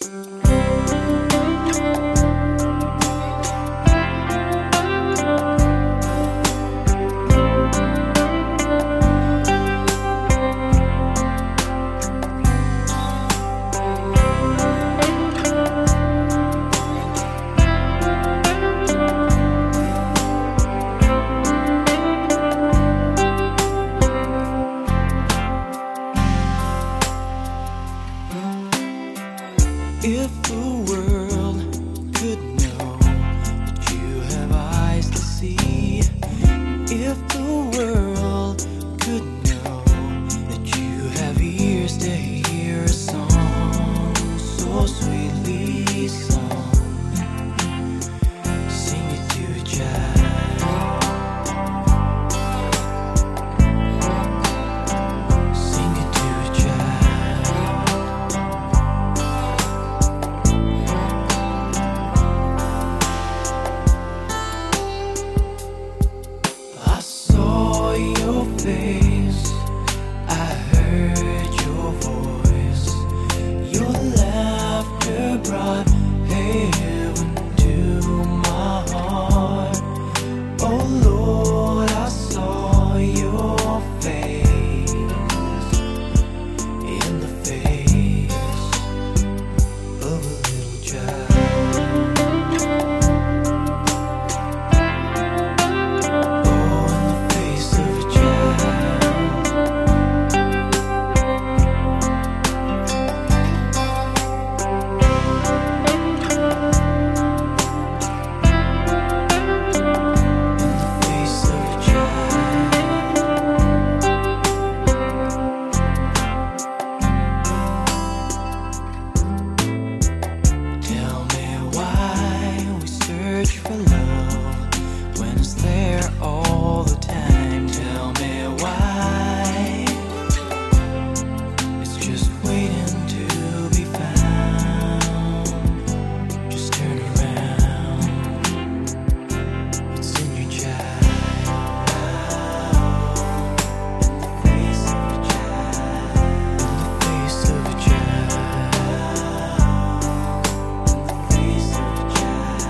If the world could know that you have eyes to see, if the world could know that you have ears to hear a song so sweetly sung, sing it to a child, sing it to a child. I saw your face, I heard your voice, your laughter brought heaven to my heart. Oh Lord, I saw your face, in the face of a little child. For love when it's there all the time. Tell me why it's just waiting to be found. Just turn around, it's in your child, in the face of a child, in the face of a child, in the face of a child.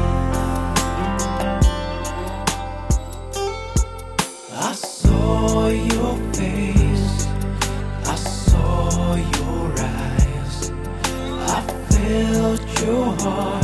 I saw your face, I saw your eyes, I felt your heart.